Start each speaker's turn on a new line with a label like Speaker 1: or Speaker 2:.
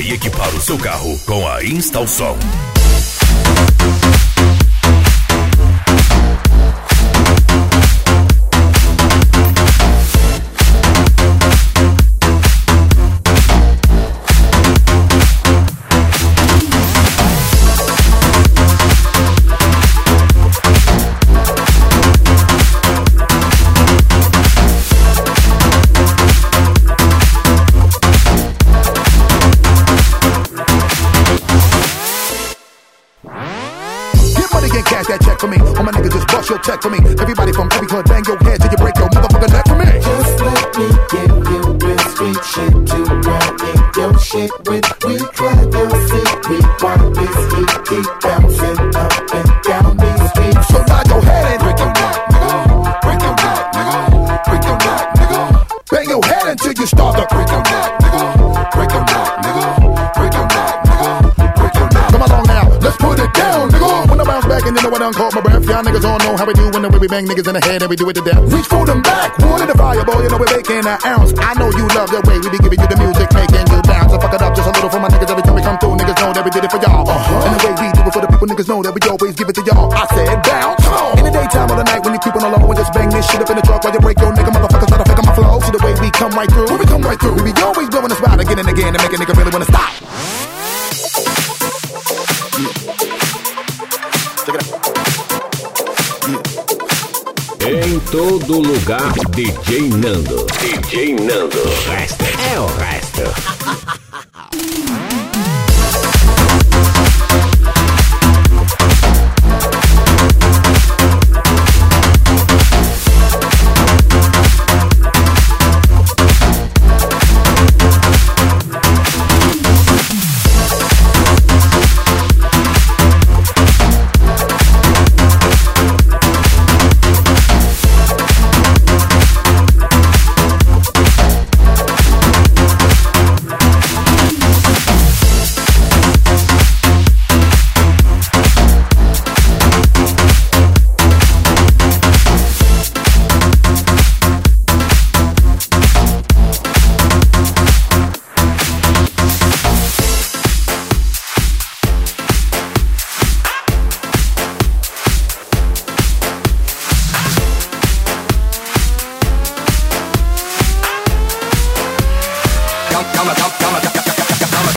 Speaker 1: e equipar o seu carro com a Instalsom.
Speaker 2: That check for me, all my niggas just bust your check for me. Everybody from every club, bang your head till you break your motherfucking neck for me.
Speaker 3: Just let me give you real street shit to run in your shit with. We clap your seat, we want this heat, keep bouncing up and down these streets.
Speaker 2: So nod your head and
Speaker 3: break your neck, nigga. Break your neck, nigga. Break your neck, nigga.
Speaker 2: Bang your head until you start to
Speaker 3: break your neck, nigga. Break your neck, nigga. Break your neck, nigga. Break your neck.
Speaker 2: Come along now, let's put it down, nigga. When I bounce back and you know I done caught my breath. Y'all niggas all know how we do when the way we bang niggas in the head and we do it to death. Reach for them back, one in the fire, boy, you know we're making an ounce. I know you love the way we be giving you the music, making you bounce. I fuck it up just a little for my niggas every time we come through. Niggas know that we did it for y'all. And the way we do it for the people, niggas know that we always give it to y'all. I said bounce. In the daytime or the night when you keep on the low and just bang this shit up in the truck while you break your nigga motherfuckers try to fake on my flow. See the way we come right through. When we come right through, we be always blowing the spot again and again to make a nigga really wanna stop.
Speaker 4: Em todo lugar, DJ Nando. DJ Nando. O resto é o resto.